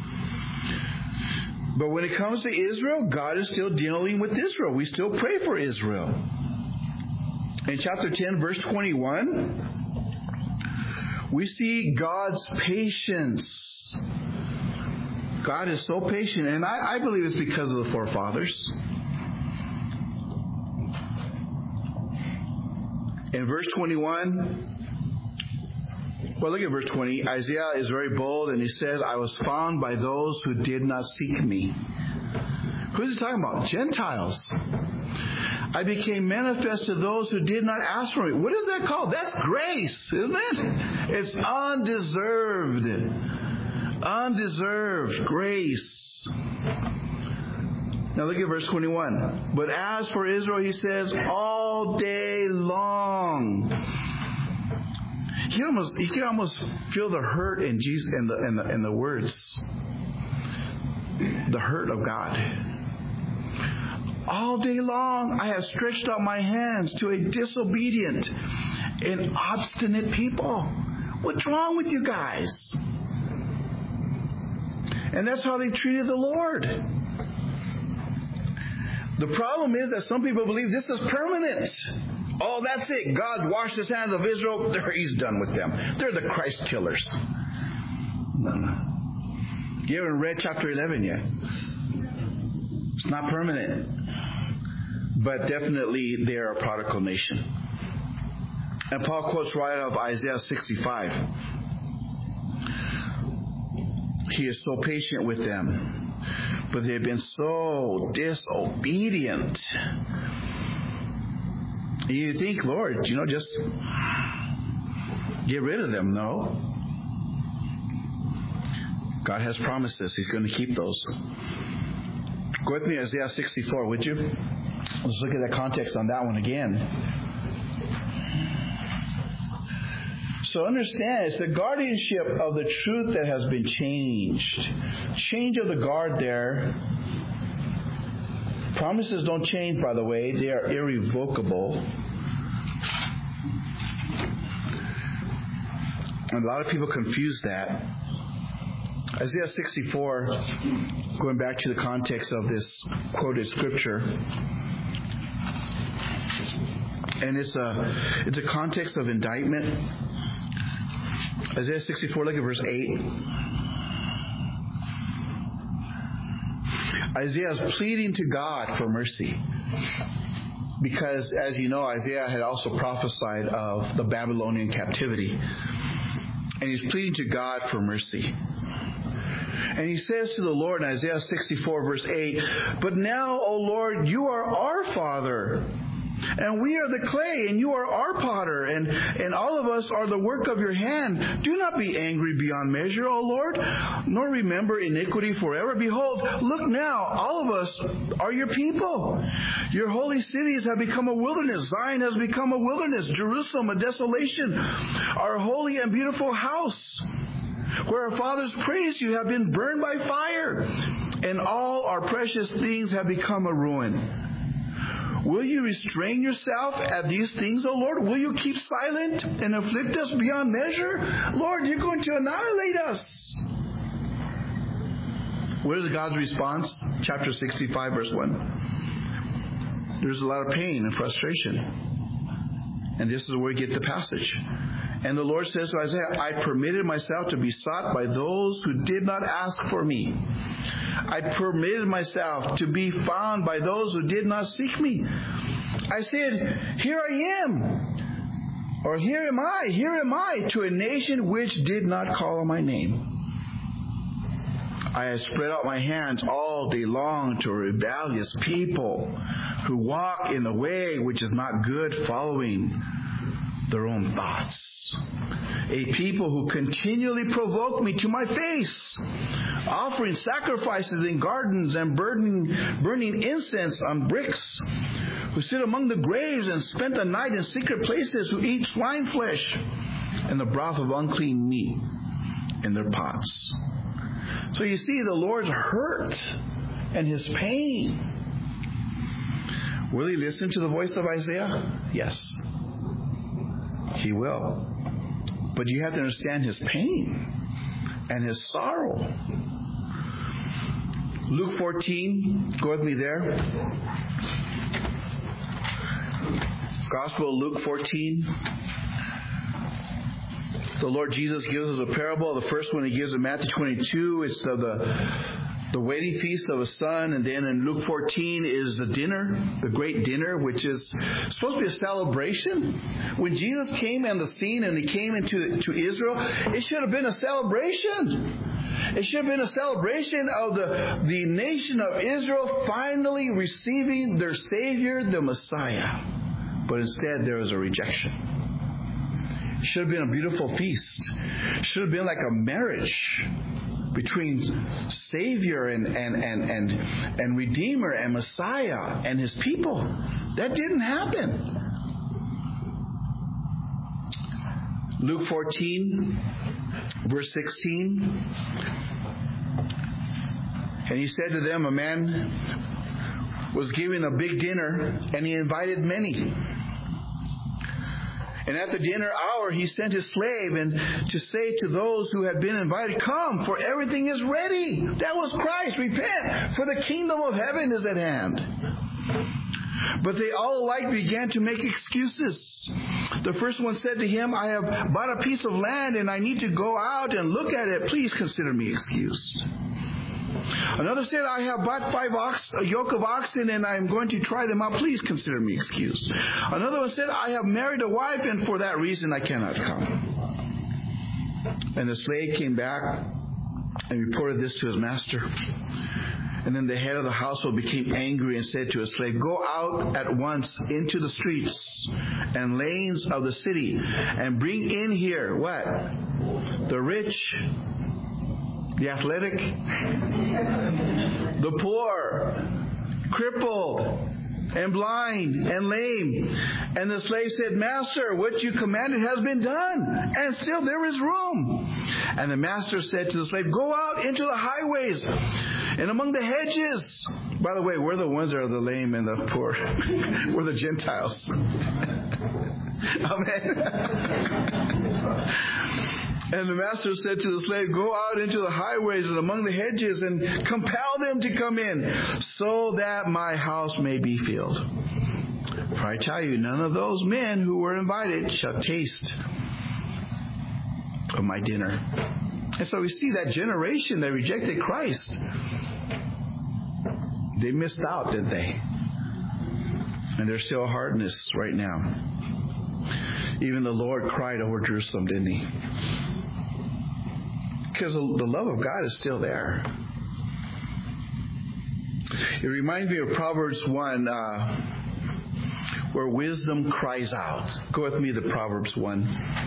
But when it comes to Israel, God is still dealing with Israel. We still pray for Israel. In chapter ten, verse twenty-one, we see God's patience. God is so patient, and I, I believe it's because of the forefathers. In verse twenty-one, well, look at verse twenty. Isaiah is very bold, and he says, I was found by those who did not seek me. Who's he talking about? Gentiles. I became manifest to those who did not ask for me. What is that called? That's grace, isn't it? It's undeserved. Undeserved grace. Now look at verse twenty-one. But as for Israel, he says, all day long. You can almost, you can almost feel the hurt in Jesus and the, and the, and the words. The hurt of God. All day long, I have stretched out my hands to a disobedient and obstinate people. What's wrong with you guys? And that's how they treated the Lord. The problem is that some people believe this is permanent. Oh, that's it. God washed His hands of Israel. There, He's done with them. They're the Christ killers. No, no. You haven't read chapter eleven yet. It's not permanent. But definitely they are a prodigal nation. And Paul quotes right out of Isaiah sixty-five. He is so patient with them, but they've been so disobedient. You think, Lord, you know, just get rid of them. No. God has promises. He's going to keep those. Go with me, Isaiah sixty-four, would you? Let's look at the context on that one again. So understand, it's the guardianship of the truth that has been changed. Change of the guard there. Promises don't change, by the way. They are irrevocable. And a lot of people confuse that. Isaiah sixty-four, going back to the context of this quoted scripture. And it's a, it's a context of indictment. Isaiah sixty-four, look at verse eight. Isaiah is pleading to God for mercy. Because, as you know, Isaiah had also prophesied of the Babylonian captivity. And he's pleading to God for mercy. And he says to the Lord in Isaiah sixty-four, verse eight, but now, O Lord, you are our Father. And we are the clay, and you are our potter, and, and all of us are the work of your hand. Do not be angry beyond measure, O Lord, nor remember iniquity forever. Behold, look now, all of us are your people. Your holy cities have become a wilderness. Zion has become a wilderness. Jerusalem a desolation. Our holy and beautiful house, where our fathers praised you, have been burned by fire, and all our precious things have become a ruin. Will you restrain yourself at these things, O Lord? Will you keep silent and afflict us beyond measure? Lord, you're going to annihilate us. What is God's response? Chapter sixty-five, verse one. There's a lot of pain and frustration. And this is where we get the passage. And the Lord says to Isaiah, I permitted myself to be sought by those who did not ask for me. I permitted myself to be found by those who did not seek me. I said, here I am, or here am I, here am I, to a nation which did not call on my name. I have spread out my hands all day long to a rebellious people who walk in the way which is not good, following their own thoughts. A people who continually provoke me to my face, offering sacrifices in gardens and burning, burning incense on bricks, who sit among the graves and spend the night in secret places, who eat swine flesh and the broth of unclean meat in their pots. So you see the Lord's hurt and his pain. Will he listen to the voice of Isaiah? Yes, he will. But you have to understand his pain and his sorrow. Luke fourteen, go with me there. Gospel of Luke fourteen. The Lord Jesus gives us a parable. The first one he gives in Matthew twenty-two. It's of the the wedding feast of a son. And then in Luke fourteen is the dinner, the great dinner, which is supposed to be a celebration. When Jesus came on the scene and he came into to Israel, it should have been a celebration. It should have been a celebration of the, the nation of Israel finally receiving their Savior, the Messiah. But instead there was a rejection. It should have been a beautiful feast. It should have been like a marriage between Savior and, and, and, and, and Redeemer and Messiah and his people. That didn't happen. Luke fourteen, verse sixteen. And he said to them, a man was giving a big dinner, and he invited many. And at the dinner hour, he sent his slave and to say to those who had been invited, come, for everything is ready. That was Christ. Repent, for the kingdom of heaven is at hand. But they all alike began to make excuses. The first one said to him, I have bought a piece of land and I need to go out and look at it. Please consider me excused. Another said, I have bought five ox, a yoke of oxen, and I am going to try them out. Please consider me excused. Another one said, I have married a wife, and for that reason I cannot come. And the slave came back and reported this to his master. And then the head of the household became angry and said to his slave, go out at once into the streets and lanes of the city and bring in here, what? The rich, the athletic, the poor, crippled, and blind, and lame. And the slave said, Master, what you commanded has been done, and still there is room. And the master said to the slave, go out into the highways and among the hedges. By the way, we're the ones that are the lame and the poor. We're the Gentiles. Amen. And the master said to the slave, go out into the highways and among the hedges and compel them to come in, so that my house may be filled. For I tell you, none of those men who were invited shall taste of my dinner. And so we see that generation that rejected Christ. They missed out, didn't they? And there's still hardness right now. Even the Lord cried over Jerusalem, didn't he? Because the love of God is still there. It reminds me of Proverbs one, uh, where wisdom cries out. Go with me to Proverbs one.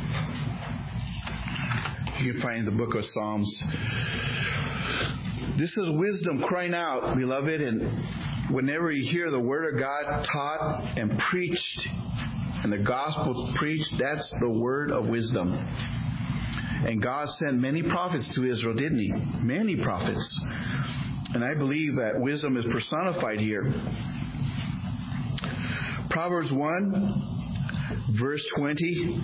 You can find the book of Psalms. This is wisdom crying out, beloved, and whenever you hear the Word of God taught and preached, and the gospel preached, that's the word of wisdom. And God sent many prophets to Israel, didn't He? Many prophets. And I believe that wisdom is personified here. Proverbs one, verse twenty.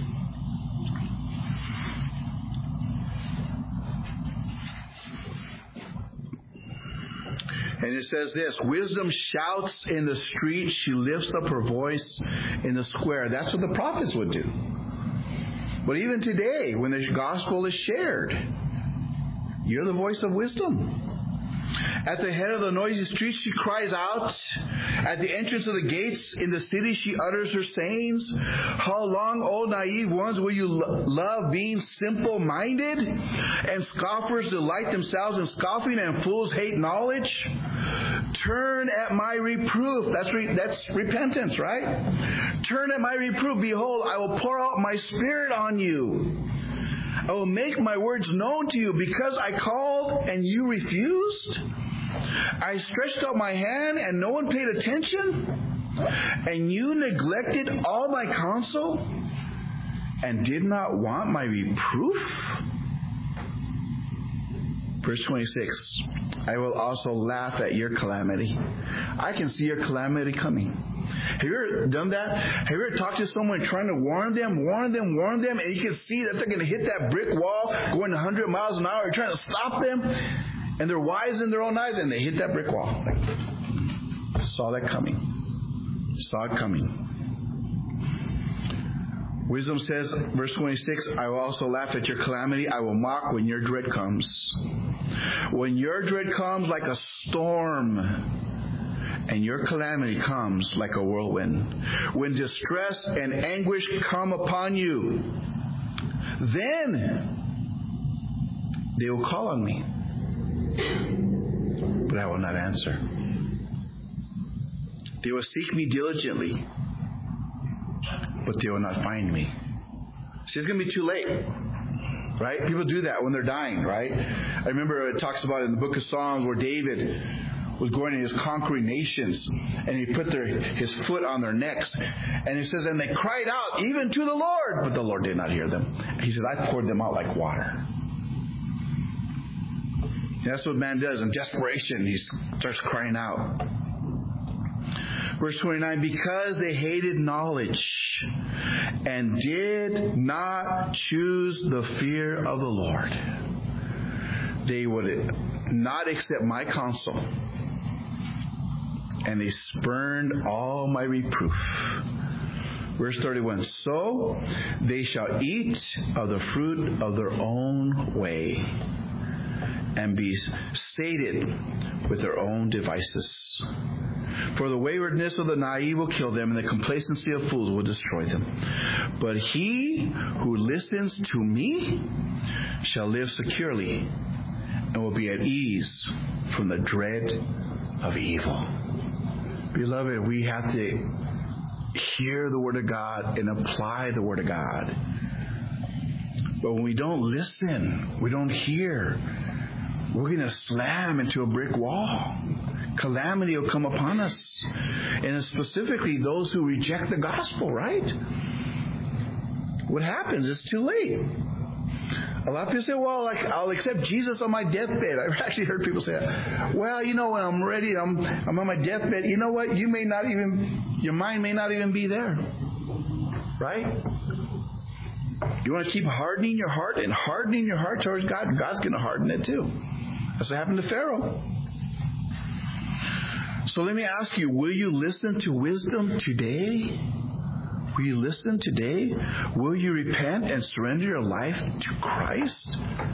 And it says this, wisdom shouts in the street, she lifts up her voice in the square. That's what the prophets would do. But even today, when the gospel is shared, you're the voice of wisdom. At the head of the noisy street, she cries out. At the entrance of the gates in the city, she utters her sayings. How long, O naive ones, will you lo- love being simple-minded? And scoffers delight themselves in scoffing, and fools hate knowledge. Turn at my reproof. That's re- that's repentance, right? Turn at my reproof. Behold, I will pour out my spirit on you. I will make my words known to you because I called and you refused. I stretched out my hand and no one paid attention. And you neglected all my counsel and did not want my reproof. Verse twenty-six, I will also laugh at your calamity. I can see your calamity coming. Have you ever done that? Have you ever talked to someone trying to warn them, warn them, warn them, and you can see that they're going to hit that brick wall going one hundred miles an hour, trying to stop them, and they're wise in their own eyes, and they hit that brick wall. Like, saw that coming. Saw it coming. Wisdom says, verse twenty-six, I will also laugh at your calamity. I will mock when your dread comes. When your dread comes like a storm, and your calamity comes like a whirlwind. When distress and anguish come upon you, then they will call on me, but I will not answer. They will seek me diligently, but they will not find me. See, it's going to be too late. Right? People do that when they're dying, right? I remember it talks about in the book of Psalms where David was going and he was conquering nations, and he put their, his foot on their necks, and he says, and they cried out even to the Lord, but the Lord did not hear them. He said, I poured them out like water. That's what man does in desperation. He starts crying out. Verse twenty-nine, because they hated knowledge and did not choose the fear of the Lord, they would not accept my counsel, and they spurned all my reproof. Verse thirty-one, so they shall eat of the fruit of their own way and be sated with their own devices. For the waywardness of the naive will kill them, and the complacency of fools will destroy them. But he who listens to me shall live securely and will be at ease from the dread of evil. Beloved, we have to hear the Word of God and apply the Word of God. But when we don't listen, we don't hear, we're going to slam into a brick wall. Calamity will come upon us. And specifically those who reject the gospel, right? What happens? It's too late. A lot of people say, well, like, I'll accept Jesus on my deathbed. I've actually heard people say that. Well, you know, when I'm ready, I'm, I'm on my deathbed. You know what? You may not even, your mind may not even be there. Right? You want to keep hardening your heart and hardening your heart towards God? God's going to harden it too. That's what happened to Pharaoh. So let me ask you, will you listen to wisdom today? Will you listen today? Will you repent and surrender your life to Christ?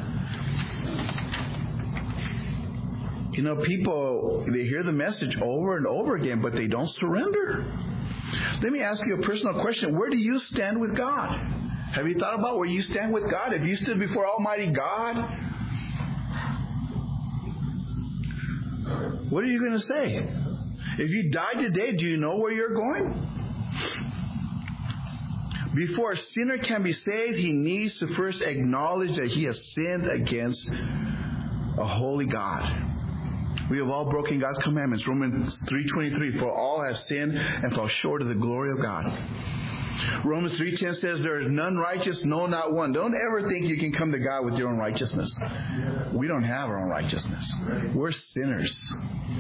You know, people, they hear the message over and over again, but they don't surrender. Let me ask you a personal question. Where do you stand with God? Have you thought about where you stand with God? If you stood before Almighty God, what are you going to say? If you died today, do you know where you're going? Before a sinner can be saved, he needs to first acknowledge that he has sinned against a holy God. We have all broken God's commandments. Romans three twenty-three, for all have sinned and fall short of the glory of God. Romans three ten says, there is none righteous, no, not one. Don't ever think you can come to God with your own righteousness. We don't have our own righteousness. We're sinners.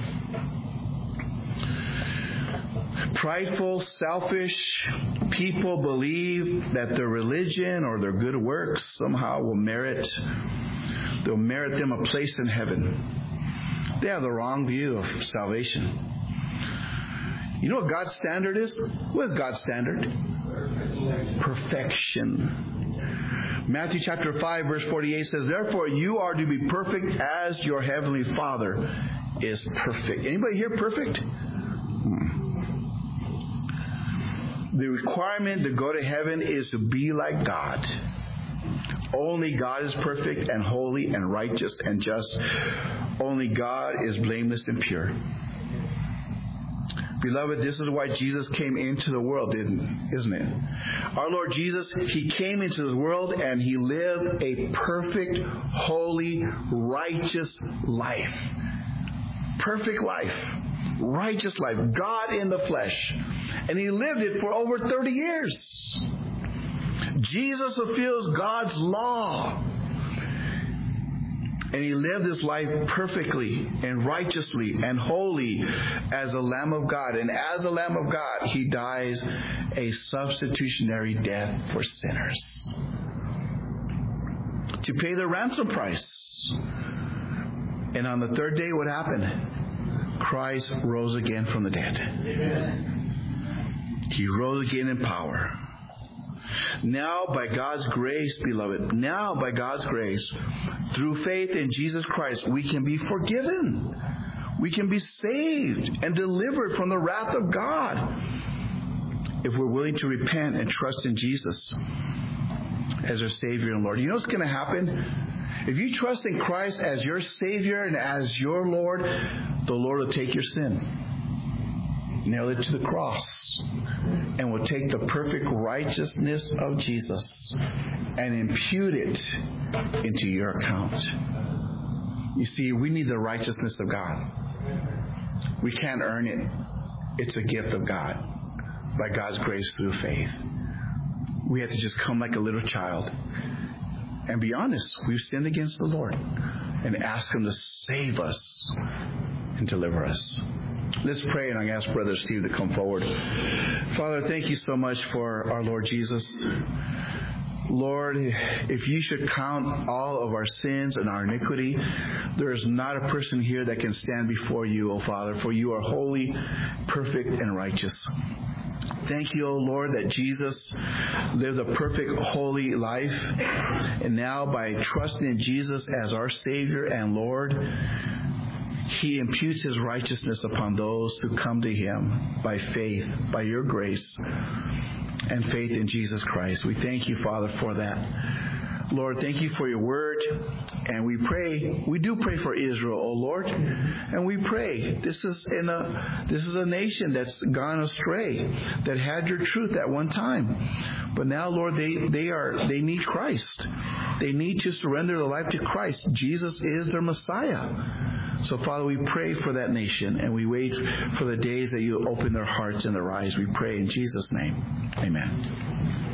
Prideful, selfish people believe that their religion or their good works somehow will merit, they'll merit them a place in heaven. They have the wrong view of salvation. You know what God's standard is? What is God's standard? Perfection. Matthew chapter five verse forty-eight says, therefore you are to be perfect as your heavenly Father is perfect. Anybody here perfect? Hmm. The requirement to go to heaven is to be like God. Only God is perfect and holy and righteous and just. Only God is blameless and pure. Beloved, this is why Jesus came into the world, didn't, isn't it? Our Lord Jesus, He came into the world and He lived a perfect, holy, righteous life. Perfect life. Righteous life. God in the flesh. And He lived it for over thirty years. Jesus fulfills God's law. And He lived His life perfectly and righteously and holy as a Lamb of God. And as a Lamb of God, He dies a substitutionary death for sinners to pay the ransom price. And on the third day, what happened? Christ rose again from the dead. Amen. He rose again in power. Now, by God's grace, beloved, now by God's grace, through faith in Jesus Christ, we can be forgiven. We can be saved and delivered from the wrath of God if we're willing to repent and trust in Jesus as our Savior and Lord. You know what's going to happen? If you trust in Christ as your Savior and as your Lord, the Lord will take your sin, nail it to the cross, and will take the perfect righteousness of Jesus and impute it into your account. You see, we need the righteousness of God. We can't earn it. It's a gift of God by God's grace through faith. We have to just come like a little child and be honest. We've sinned against the Lord and ask Him to save us and deliver us. Let's pray, and I ask Brother Steve to come forward. Father, thank you so much for our Lord Jesus. Lord, if you should count all of our sins and our iniquity, there is not a person here that can stand before you, O Father, for you are holy, perfect, and righteous. Thank you, O Lord, that Jesus lived a perfect, holy life. And now, by trusting in Jesus as our Savior and Lord, He imputes His righteousness upon those who come to Him by faith, by your grace, and faith in Jesus Christ. We thank you, Father, for that. Lord, thank you for your word. And we pray, we do pray for Israel, O Lord. And we pray, this is in a this is a nation that's gone astray, that had your truth at one time. But now, Lord, they, they are they need Christ. They need to surrender their life to Christ. Jesus is their Messiah. So, Father, we pray for that nation, and we wait for the days that you open their hearts and their eyes. We pray in Jesus' name. Amen.